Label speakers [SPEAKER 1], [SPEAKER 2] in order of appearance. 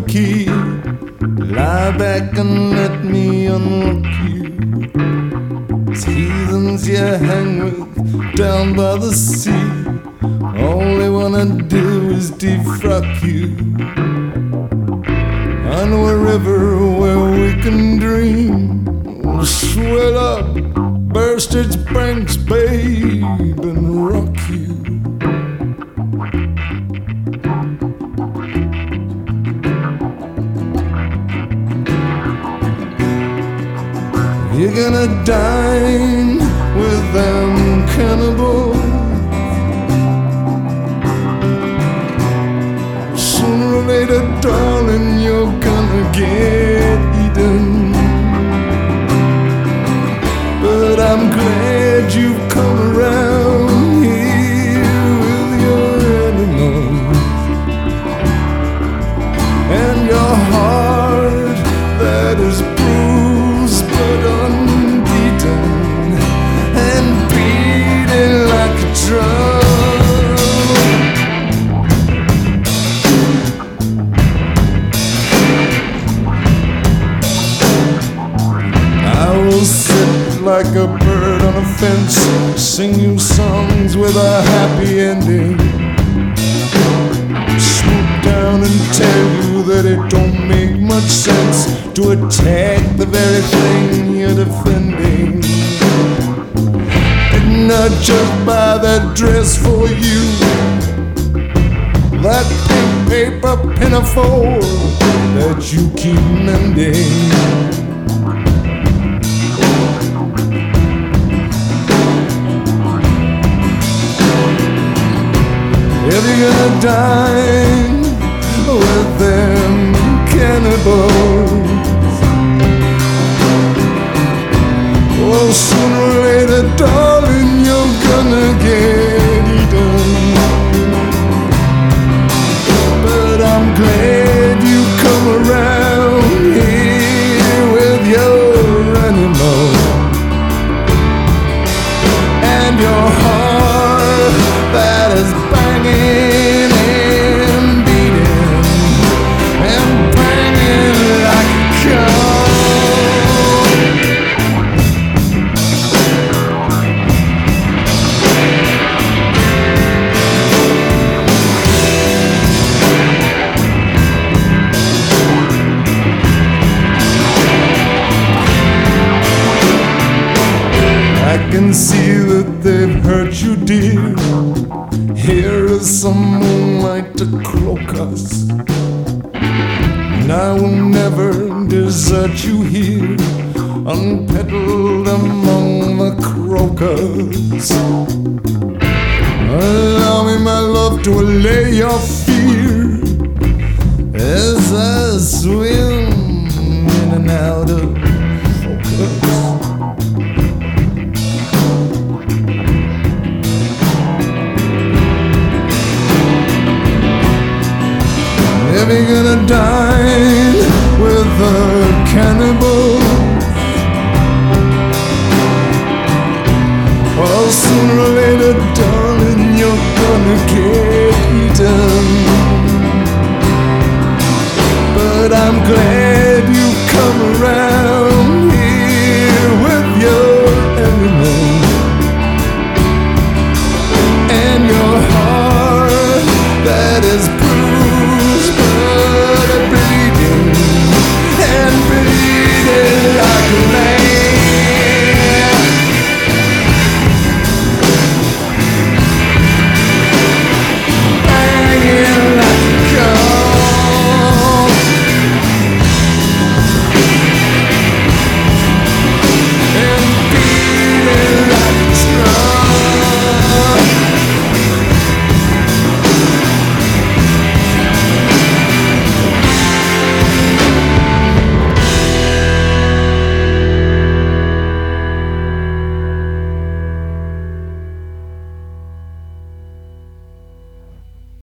[SPEAKER 1] key. Lie back and let me unlock you. It's heathens you hang with down by the sea. All they wanna do is defrock you. I know a river where we can dream. We'll swell up, burst its banks, babe, and rock you. You're gonna dine with them cannibals. Sooner or later, darling, you're gonna get eaten. But I'm glad you've come around here with your animals and your heart that is bruised but unbeaten and beating like a drum. I will sit like a bird on a fence, sing you songs with a happy ending, swoop down and tell you that it don't make much sense to attack the very thing you're defending. Didn't I just buy that dress for you? That pink paper pinafore that you keep mending. If you're gonna dine with them cannibals, well, sooner or later, darling, you're gonna get eaten. But I'm glad you come around here with your animal and your heart that is banging and beating and banging like a gun. I can see that they've hurt you, dear. Here is some moonlight to cloak us, and I will never desert you here, unpetaled among the crocus. Allow me, my love, to allay your fear as I swim